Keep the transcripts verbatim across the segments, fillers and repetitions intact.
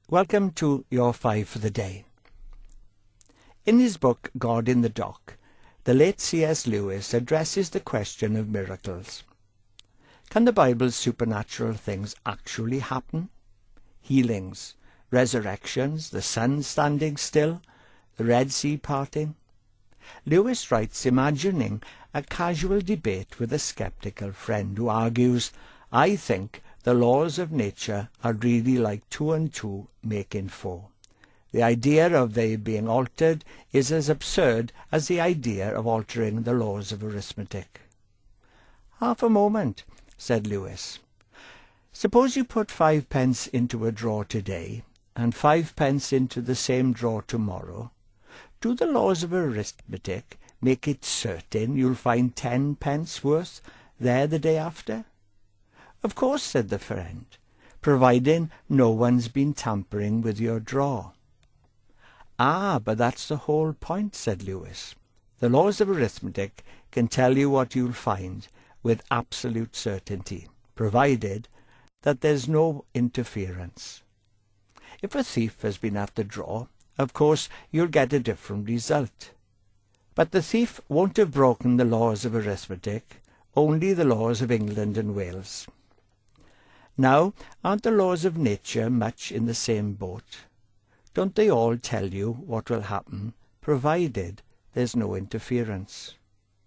Welcome to your Five for the Day. In his book God in the Dock, the late C S Lewis addresses the question of miracles. Can the Bible's supernatural things actually happen? Healings, resurrections, the sun standing still, the Red Sea parting? Lewis writes imagining a casual debate with a sceptical friend who argues, I think the laws of nature are really like two and two making four. The idea of they being altered is as absurd as the idea of altering the laws of arithmetic. Half a moment, said Lewis. Suppose you put five pence into a drawer today and five pence into the same drawer tomorrow. Do the laws of arithmetic make it certain you'll find ten pence worth there the day after? Of course, said the friend, providing no one's been tampering with your drawer. Ah, but that's the whole point, said Lewis. The laws of arithmetic can tell you what you'll find with absolute certainty, provided that there's no interference. If a thief has been at the drawer, of course you'll get a different result. But the thief won't have broken the laws of arithmetic, only the laws of England and Wales. Now, aren't the laws of nature much in the same boat? Don't they all tell you what will happen, provided there's no interference?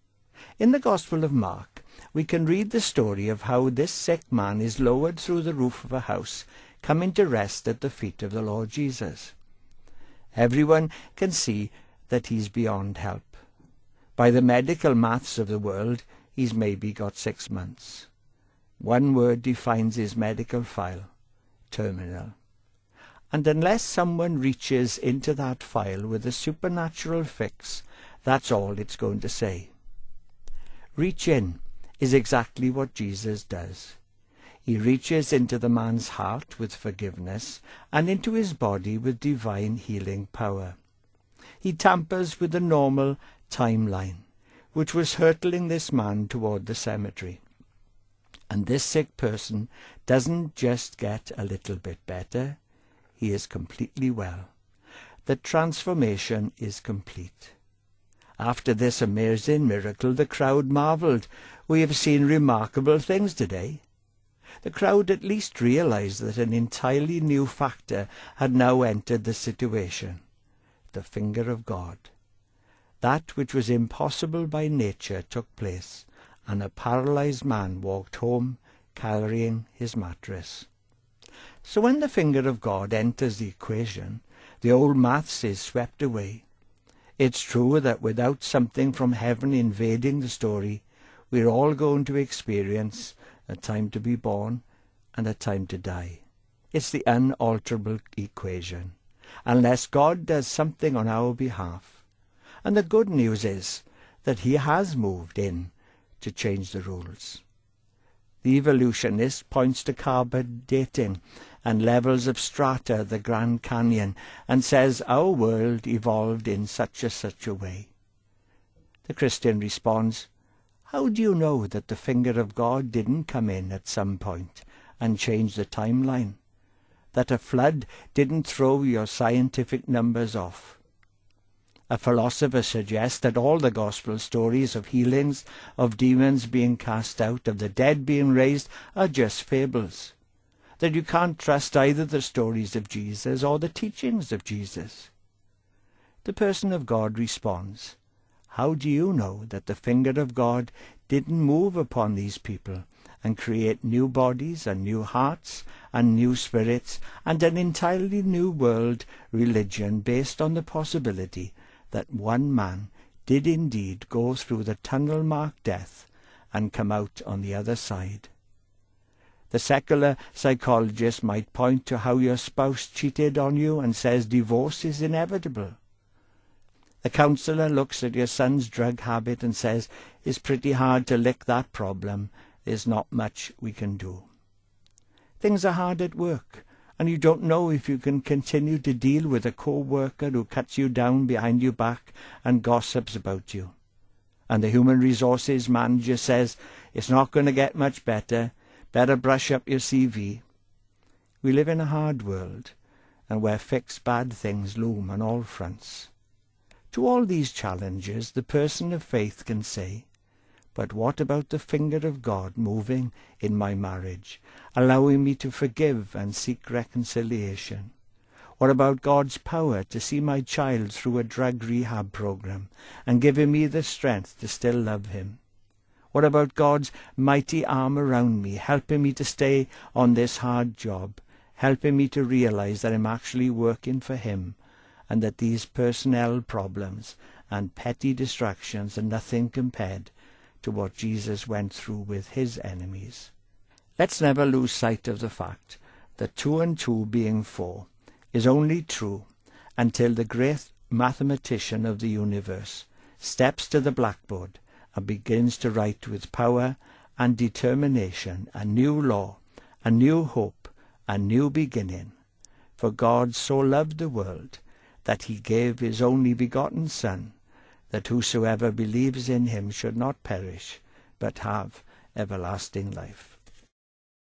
In the Gospel of Mark, we can read the story of how this sick man is lowered through the roof of a house, coming to rest at the feet of the Lord Jesus. Everyone can see that he's beyond help. By the medical maths of the world, he's maybe got six months. One word defines his medical file: terminal. And unless someone reaches into that file with a supernatural fix, that's all it's going to say. Reach in is exactly what Jesus does. He reaches into the man's heart with forgiveness and into his body with divine healing power. He tampers with the normal timeline, which was hurtling this man toward the cemetery. And this sick person doesn't just get a little bit better, he is completely well. The transformation is complete. After this amazing miracle, the crowd marveled. We have seen remarkable things today. The crowd at least realized that an entirely new factor had now entered the situation: the finger of God. That which was impossible by nature took place, and a paralyzed man walked home carrying his mattress. So when the finger of God enters the equation, the old maths is swept away. It's true that without something from heaven invading the story, we're all going to experience a time to be born and a time to die. It's the unalterable equation, unless God does something on our behalf. And the good news is that he has moved in to change the rules. The evolutionist points to carbon dating and levels of strata at the Grand Canyon and says our world evolved in such a such a way. The Christian responds, how do you know that the finger of God didn't come in at some point and change the timeline? That a flood didn't throw your scientific numbers off? A philosopher suggests that all the gospel stories of healings, of demons being cast out, of the dead being raised, are just fables. That you can't trust either the stories of Jesus or the teachings of Jesus. The person of God responds, how do you know that the finger of God didn't move upon these people and create new bodies and new hearts and new spirits and an entirely new world religion based on the possibility that one man did indeed go through the tunnel-marked death and come out on the other side? The secular psychologist might point to how your spouse cheated on you and says divorce is inevitable. The counsellor looks at your son's drug habit and says it's pretty hard to lick that problem, there's not much we can do. Things are hard at work, and you don't know if you can continue to deal with a co-worker who cuts you down behind your back and gossips about you. And the human resources manager says, it's not going to get much better, better brush up your C V. We live in a hard world, and where fixed bad things loom on all fronts. To all these challenges the person of faith can say, but what about the finger of God moving in my marriage, allowing me to forgive and seek reconciliation? What about God's power to see my child through a drug rehab program and giving me the strength to still love him? What about God's mighty arm around me, helping me to stay on this hard job, helping me to realize that I'm actually working for him, and that these personnel problems and petty distractions are nothing compared to what Jesus went through with his enemies? Let's never lose sight of the fact that two and two being four is only true until the great mathematician of the universe steps to the blackboard and begins to write with power and determination a new law, a new hope, a new beginning. For God so loved the world that he gave his only begotten Son, that whosoever believes in him should not perish, but have everlasting life.